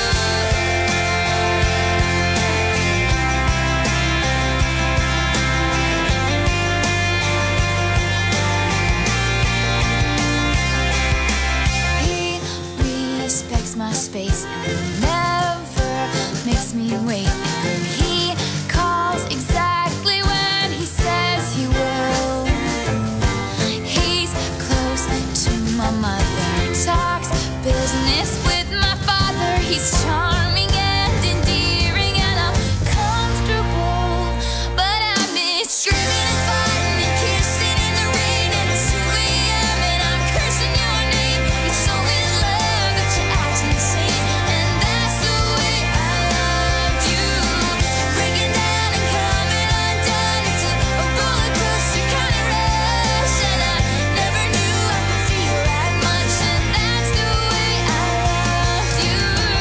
He respects my space and never makes me wait, and he calls exactly when he says he will. He's close to my mother, talks business with my father. He's charming and endearing, and I'm comfortable, but I miss screaming and fighting and kissing in the rain, and it's two a.m. and I'm cursing your name. You're so in love that you're acting insane, and that's the way I loved you. Breaking down and coming undone, it's a roller coaster kind of rush, and I never knew I could feel that much, and that's the way I loved you.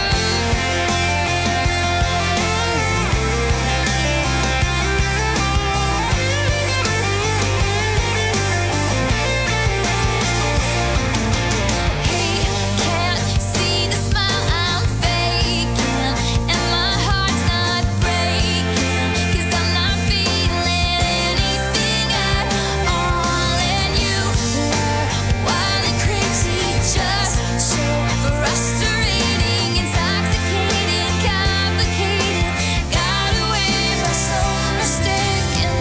He can't see the smile I'm faking, and my heart's not breaking, 'cause I'm not feeling anything at all, and you were wild and crazy, just so frustrating, intoxicating, complicated, got away by some mistake, and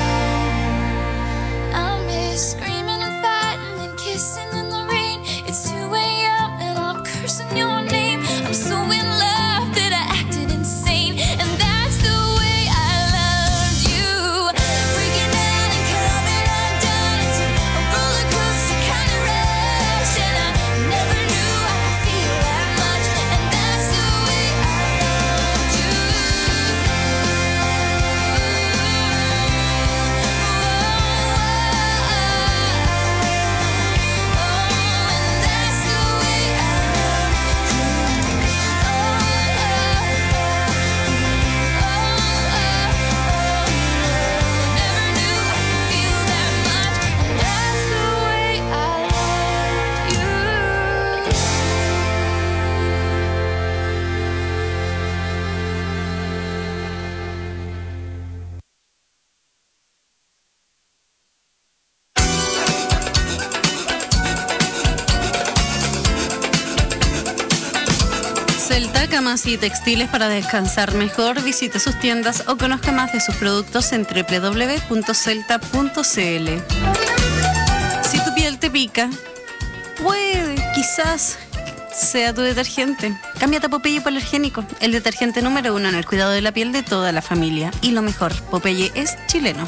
now I miss screaming and fighting and kissing in the rain. It's two a.m. and I'm cursing your name. I'm so in love that I acted insane, and that's the way I loved you. Breaking down and coming undone, it's a roller coaster kind of rush, and I never knew I could feel that much, and that's the way I loved you. Celta, camas y textiles para descansar mejor. Visite sus tiendas o conozca más de sus productos en doble u doble u doble u punto celta punto c l. Si tu piel te pica, puede, quizás sea tu detergente. Cámbiate a Popeye Hipoalergénico, el detergente número uno en el cuidado de la piel de toda la familia. Y lo mejor, Popeye es chileno.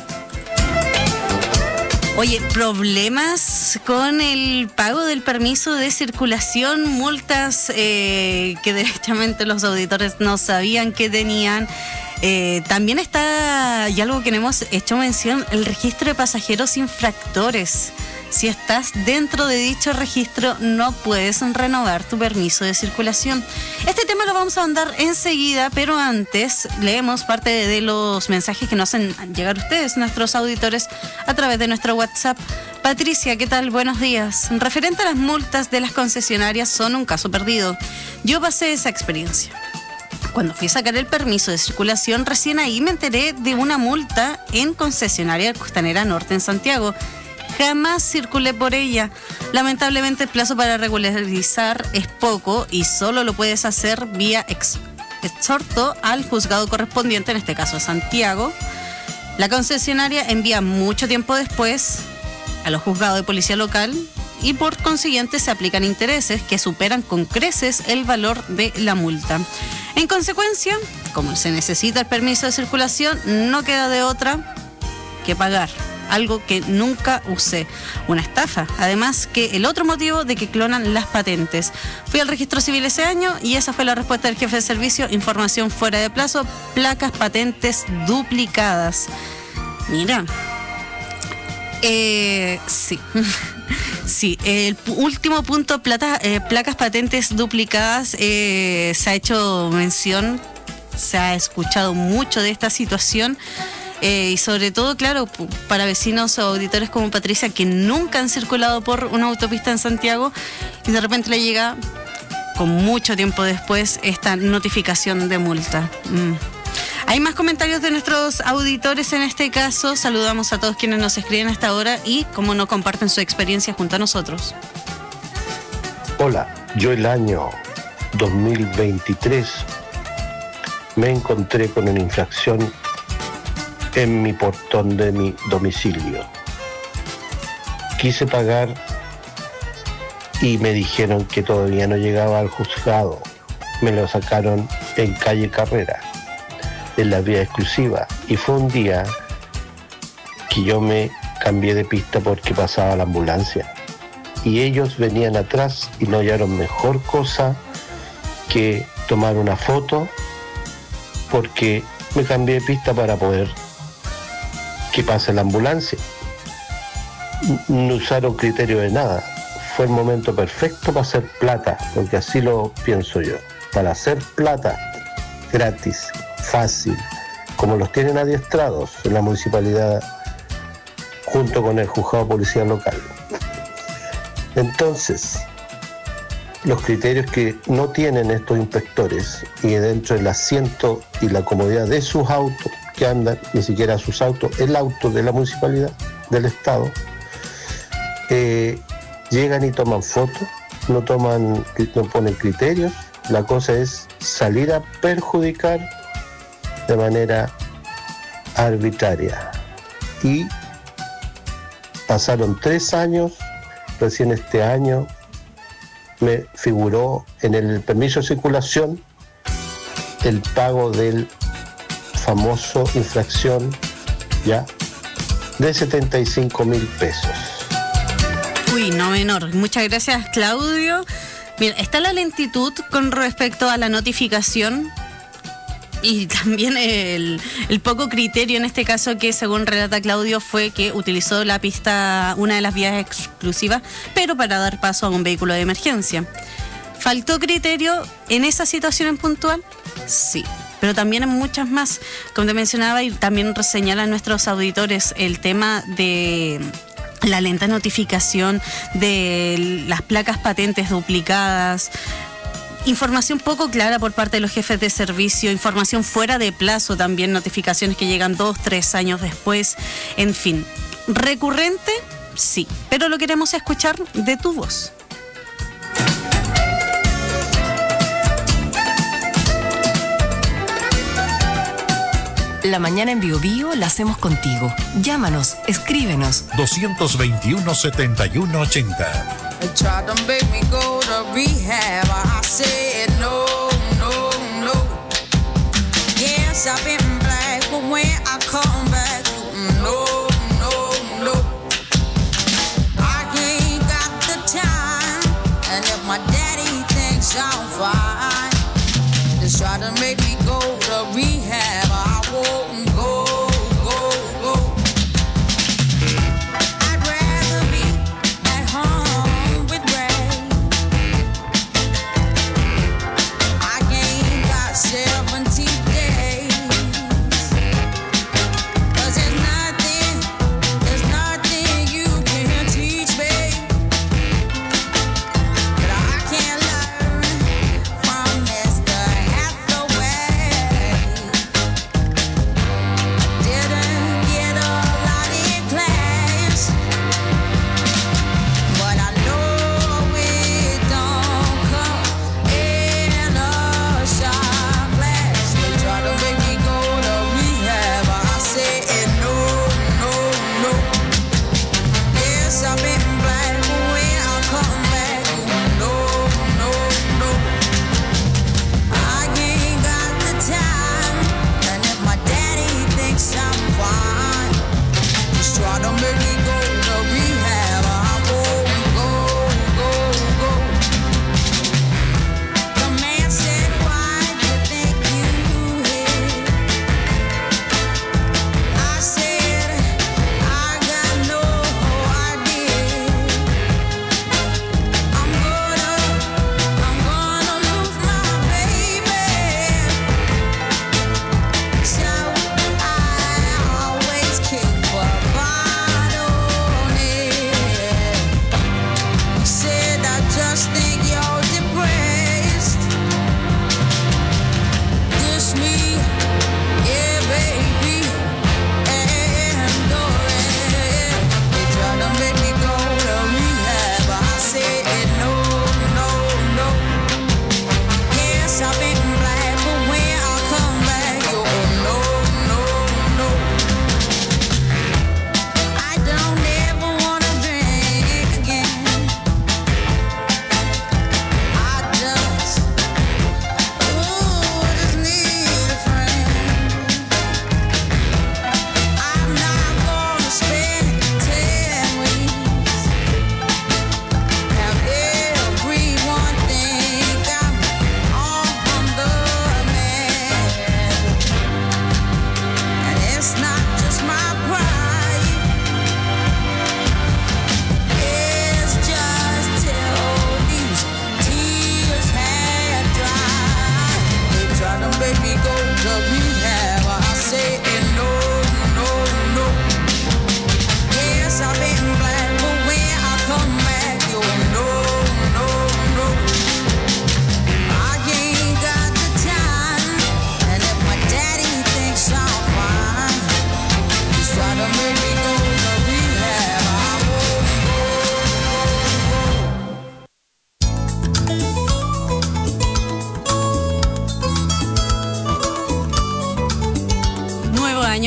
Oye, problemas con el pago del permiso de circulación, multas eh, que derechamente los auditores no sabían que tenían. Eh, también está, y algo que no hemos hecho mención, el registro de pasajeros infractores. Si estás dentro de dicho registro, no puedes renovar tu permiso de circulación. Este tema lo vamos a andar enseguida, pero antes leemos parte de los mensajes que nos hacen llegar ustedes, nuestros auditores, a través de nuestro WhatsApp. Patricia, ¿qué tal? Buenos días. Referente a las multas de las concesionarias, son un caso perdido. Yo pasé esa experiencia. Cuando fui a sacar el permiso de circulación, recién ahí me enteré de una multa en concesionaria Costanera Norte en Santiago. Jamás circulé por ella. Lamentablemente el plazo para regularizar es poco y solo lo puedes hacer vía ex exhorto al juzgado correspondiente, en este caso Santiago. La concesionaria envía mucho tiempo después a los juzgados de policía local y por consiguiente se aplican intereses que superan con creces el valor de la multa. En consecuencia, como se necesita el permiso de circulación, no queda de otra que pagar. Algo que nunca usé. Una estafa. Además que el otro motivo de que clonan las patentes. Fui al registro civil ese año y esa fue la respuesta del jefe de servicio. Información fuera de plazo, placas patentes duplicadas. Mira. Eh, sí. Sí, el último punto, plata, eh, placas patentes duplicadas, eh, se ha hecho mención, se ha escuchado mucho de esta situación. Eh, y sobre todo, claro, para vecinos o auditores como Patricia que nunca han circulado por una autopista en Santiago y de repente le llega con mucho tiempo después esta notificación de multa. Mm. Hay más comentarios de nuestros auditores en este caso. Saludamos a todos quienes nos escriben a esta hora y como no comparten su experiencia junto a nosotros. Hola, yo el año dos mil veintitrés me encontré con una infracción en mi portón de mi domicilio. Quise pagar y me dijeron que todavía no llegaba al juzgado. Me lo sacaron en calle Carrera, en la vía exclusiva. Y fue un día que yo me cambié de pista porque pasaba la ambulancia. Y ellos venían atrás y no hallaron mejor cosa que tomar una foto porque me cambié de pista para poder que pase la ambulancia. No usaron criterio de nada. Fue el momento perfecto para hacer plata, porque así lo pienso yo. Para hacer plata, gratis, fácil, como los tienen adiestrados en la municipalidad junto con el juzgado de policía local. Entonces, los criterios que no tienen estos inspectores y dentro del asiento y la comodidad de sus autos, que andan, ni siquiera sus autos, el auto de la municipalidad, del Estado, eh, llegan y toman fotos, no toman, no ponen criterios. La cosa es salir a perjudicar de manera arbitraria. Y pasaron tres años, recién este año me figuró en el permiso de circulación el pago del famoso infracción ya de setenta y cinco mil pesos. Uy, no menor. Muchas gracias, Claudio. Mira, está la lentitud con respecto a la notificación y también el, el poco criterio en este caso que, según relata Claudio, fue que utilizó la pista, una de las vías exclusivas, pero para dar paso a un vehículo de emergencia. ¿Faltó criterio en esa situación en puntual? Sí. Pero también en muchas más, como te mencionaba y también señalan nuestros auditores, el tema de la lenta notificación de las placas patentes duplicadas, información poco clara por parte de los jefes de servicio, información fuera de plazo también, notificaciones que llegan dos, tres años después, en fin. ¿Recurrente? Sí, pero lo queremos escuchar de tu voz. La mañana en Bio Bio la hacemos contigo. Llámanos, escríbenos. dos dos uno, setenta y uno ochenta. Tried to make me go to rehab. I said no, no, no. Yes, I've been black, but when I come back, no, no, no. I ain't got the time, and if my daddy thinks I'm fine, just try to make me go to rehab. I won't go, go, go. I'd rather be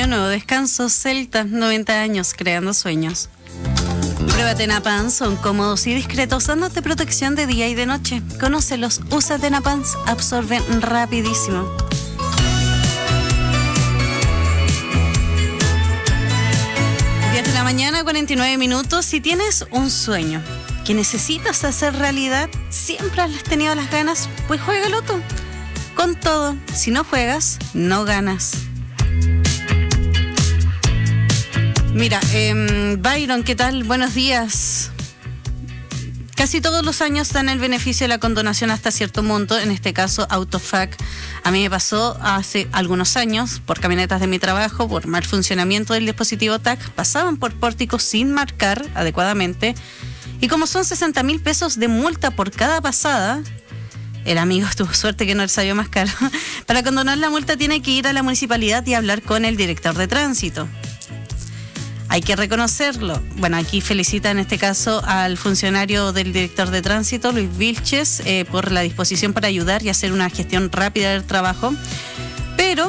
año nuevo, descanso Celta, noventa años, creando sueños. Prueba Tenapans, son cómodos y discretos, dándote protección de día y de noche. Conócelos, usa Tenapans, absorben rapidísimo. diez de la mañana, cuarenta y nueve minutos. Si tienes un sueño que necesitas hacer realidad, siempre has tenido las ganas, pues juega Loto. Con todo, si no juegas, no ganas. Mira, eh, Byron, ¿qué tal? Buenos días. Casi todos los años dan el beneficio de la condonación hasta cierto monto, en este caso Autofac. A mí me pasó hace algunos años, por camionetas de mi trabajo, por mal funcionamiento del dispositivo T A C, pasaban por pórticos sin marcar adecuadamente, y como son sesenta mil pesos de multa por cada pasada, el amigo tuvo suerte que no le salió más caro. Para condonar la multa tiene que ir a la municipalidad y hablar con el director de tránsito. Hay que reconocerlo. Bueno, aquí felicita en este caso al funcionario del director de tránsito, Luis Vilches, eh, por la disposición para ayudar y hacer una gestión rápida del trabajo. Pero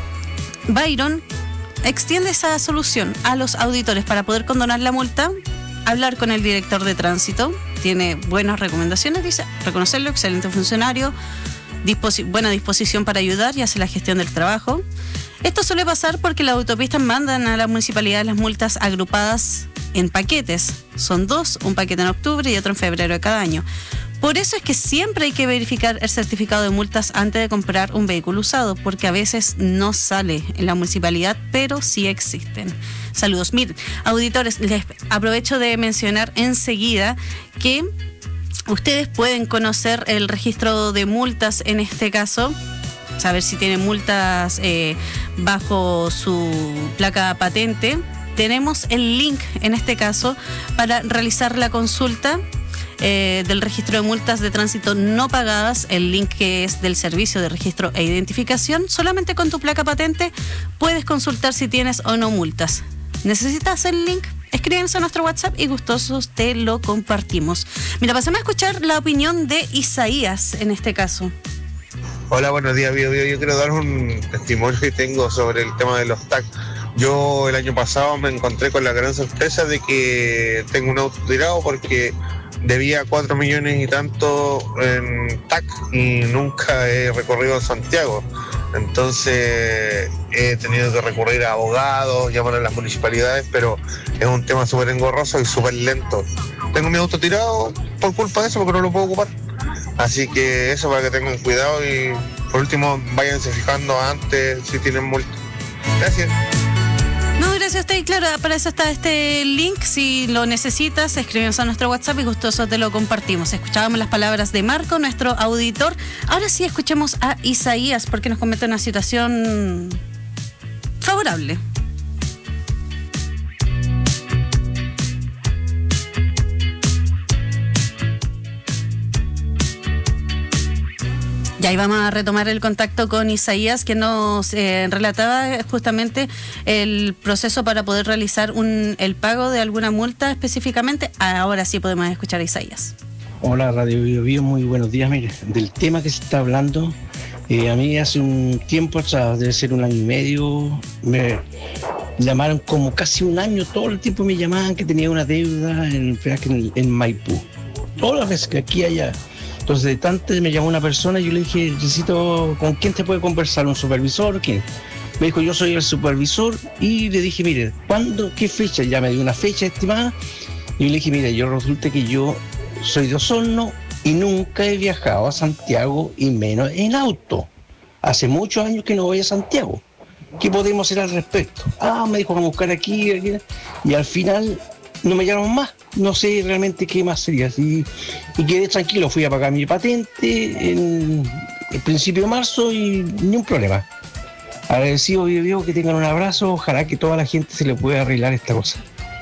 Byron extiende esa solución a los auditores para poder condonar la multa, hablar con el director de tránsito. Tiene buenas recomendaciones, dice, reconocerlo, excelente funcionario, disposi- buena disposición para ayudar y hacer la gestión del trabajo. Esto suele pasar porque las autopistas mandan a la municipalidad las multas agrupadas en paquetes. Son dos, un paquete en octubre y otro en febrero de cada año. Por eso es que siempre hay que verificar el certificado de multas antes de comprar un vehículo usado, porque a veces no sale en la municipalidad, pero sí existen. Saludos. Miren, auditores, les aprovecho de mencionar enseguida que ustedes pueden conocer el registro de multas en este caso, saber si tienen multas eh, bajo su placa patente. Tenemos el link en este caso para realizar la consulta eh, del registro de multas de tránsito no pagadas, el link que es del servicio de registro e identificación. Solamente con tu placa patente puedes consultar si tienes o no multas. ¿Necesitas el link? Escríbenos a nuestro WhatsApp y gustosos te lo compartimos. Mira, pasemos a escuchar la opinión de Isaías en este caso. Hola, buenos días, Bio Bio. Yo quiero dar un testimonio que tengo sobre el tema de los T A C. Yo el año pasado me encontré con la gran sorpresa de que tengo un auto tirado porque debía cuatro millones y tanto en T A C y nunca he recorrido Santiago. Entonces he tenido que recurrir a abogados, llamar a las municipalidades, pero es un tema súper engorroso y súper lento. Tengo mi auto tirado por culpa de eso porque no lo puedo ocupar. Así que eso, para que tengan cuidado y por último váyanse fijando antes si tienen multa. Gracias. No, gracias a usted. Y claro, para eso está este link. Si lo necesitas, escríbenos a nuestro WhatsApp y gustoso te lo compartimos. Escuchábamos las palabras de Marco, nuestro auditor. Ahora sí escuchemos a Isaías porque nos comenta una situación favorable. Y ahí vamos a retomar el contacto con Isaías, que nos eh, relataba justamente el proceso para poder realizar un, el pago de alguna multa específicamente. Ahora sí podemos escuchar a Isaías. Hola Radio Bio Bio, muy buenos días. Mire, del tema que se está hablando, eh, a mí hace un tiempo, o sea, debe ser un año y medio, me llamaron como casi un año, todo el tiempo me llamaban que tenía una deuda en, en, en Maipú. Todas las veces que aquí allá. Entonces, de tanto me llamó una persona y yo le dije, necesito, ¿con quién te puede conversar? ¿Un supervisor? ¿Quién? Me dijo, yo soy el supervisor, y le dije, mire, ¿cuándo? ¿Qué fecha? Ya me dio una fecha estimada, y yo le dije, mire, yo resulta que yo soy de Osorno y nunca he viajado a Santiago y menos en auto. Hace muchos años que no voy a Santiago. ¿Qué podemos hacer al respecto? Ah, me dijo, vamos a buscar aquí, aquí, y al final no me llamaron más. No sé realmente qué más sería. Y, y quedé tranquilo, fui a pagar mi patente en el principio de marzo y ni un problema. Agradecido, Bio Bio, que tengan un abrazo. Ojalá que toda la gente se le pueda arreglar esta cosa.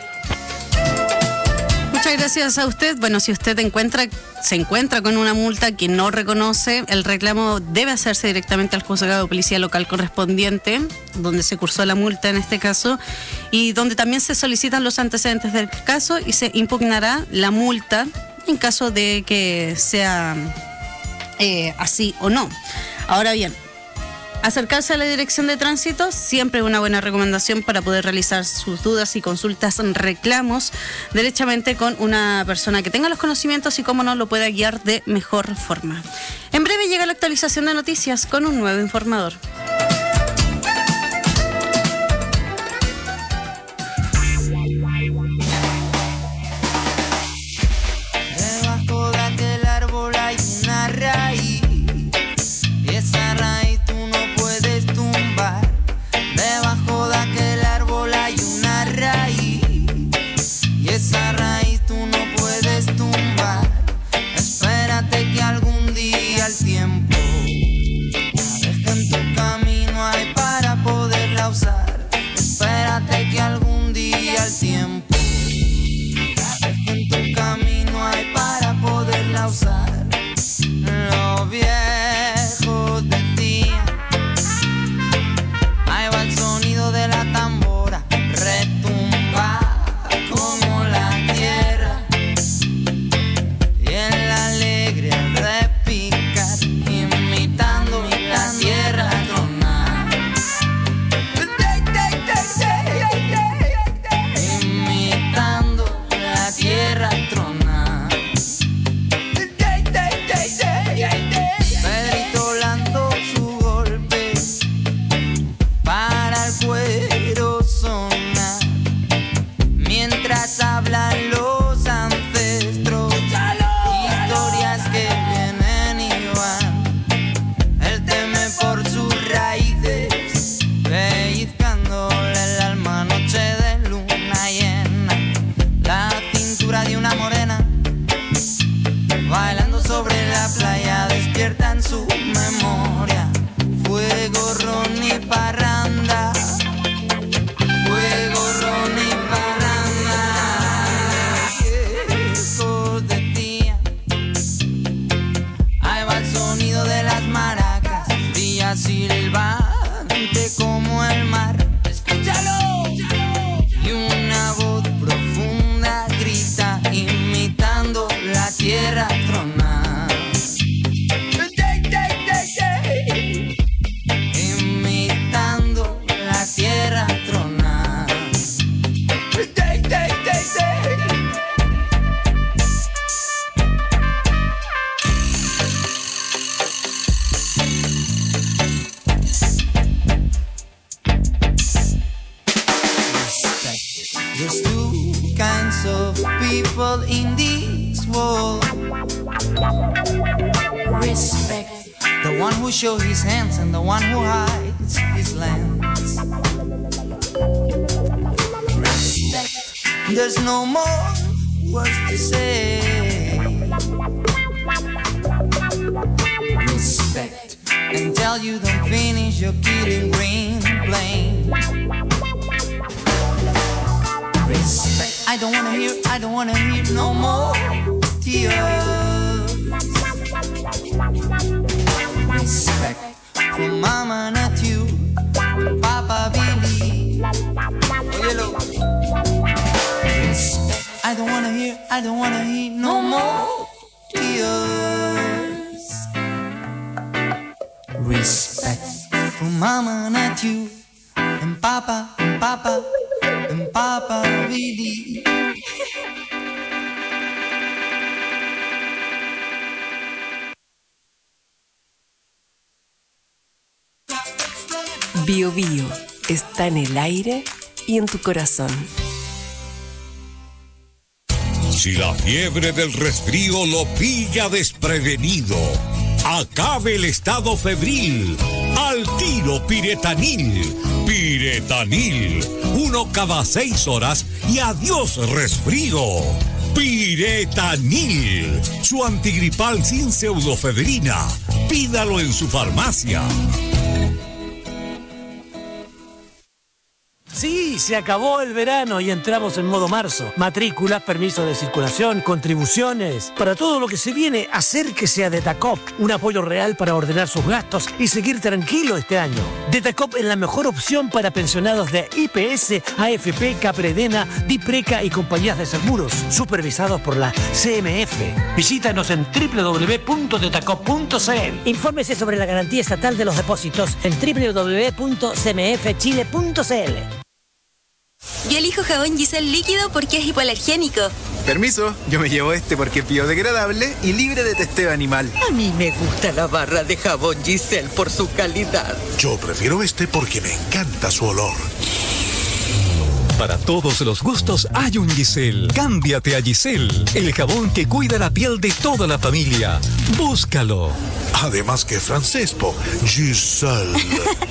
Muchas gracias a usted. Bueno, si usted encuentra, se encuentra con una multa que no reconoce, el reclamo debe hacerse directamente al juzgado de policía local correspondiente, donde se cursó la multa en este caso, y donde también se solicitan los antecedentes del caso y se impugnará la multa en caso de que sea eh, así o no. Ahora bien, Acercarse a la dirección de tránsito siempre es una buena recomendación para poder realizar sus dudas y consultas, reclamos derechamente con una persona que tenga los conocimientos y, cómo no, lo pueda guiar de mejor forma. En breve llega la actualización de noticias con un nuevo informador. Debajo de aquel árbol hay una raíz, y esa raíz tú no puedes tumbar. Debajo de aquel árbol hay una raíz, y esa raíz tú no puedes tumbar. Espérate que algún día el tiempo la deje en tu camino ahí para poderla usar. Espérate que algún día el tiempo la deje en tu camino ahí para poderla usar. Los viejos decían, ahí va el sonido de la tambora, retumba como la tierra, y el alegre al repicar, imitando la tierra tronar. Imitando la tierra tronar. Pedrito lanzó su golpe para el cuero sonar, mientras hablan los ancestros, historias que vienen y van. Él teme por sus raíces, pellizcándole el alma noche de luna llena. La cintura de una morena, bailando sobre la playa, despierta en su memoria. Fuego, ron y parranda. Fuego, ron y parranda. Viejos decían, ahí va el sonido de las maracas, brilla silbante como el mar. Escúchalo. Y una voz profunda grita, imitando la tierra tronar. Imitando la tierra tronar. There's two kinds of people in this world. Respect the one who shows his hands and the one who hides his lands. Respect, there's no more words to say. Respect, until you don't finish your killing green plane. Respect, I don't wanna hear, I don't wanna hear no more tears. Respect from Mama not you, Papa Billy. Óyelo. Respect, I don't wanna hear, I don't wanna hear no more tears. Respect from Mama not you, and Papa, and Papa, and Papa Billy. Bio Bio está en el aire y en tu corazón. Si la fiebre del resfrío lo pilla desprevenido, acabe el estado febril. Al tiro Piretanil. Piretanil. Uno cada seis horas y adiós resfrío. Piretanil. Su antigripal sin pseudofebrina. Pídalo en su farmacia. Sí, Sí, se acabó el verano y entramos en modo marzo. Matrículas, permisos de circulación, contribuciones. Para todo lo que se viene, acérquese a Detacop. Un apoyo real para ordenar sus gastos y seguir tranquilo este año. Detacop es la mejor opción para pensionados de I P S, A F P, Capredena, Dipreca y compañías de seguros, supervisados por la C M F. Visítanos en doble u doble u doble u punto detacop punto c l. Infórmese sobre la garantía estatal de los depósitos en doble u doble u doble u punto c m f chile punto c l. Yo elijo jabón Giselle líquido porque es hipoalergénico. Permiso, yo me llevo este porque es biodegradable y libre de testeo animal. A mí me gusta la barra de jabón Giselle por su calidad. Yo prefiero este porque me encanta su olor. Para todos los gustos hay un Giselle. Cámbiate a Giselle, el jabón que cuida la piel de toda la familia. Búscalo. Además que es francés, po. Giselle.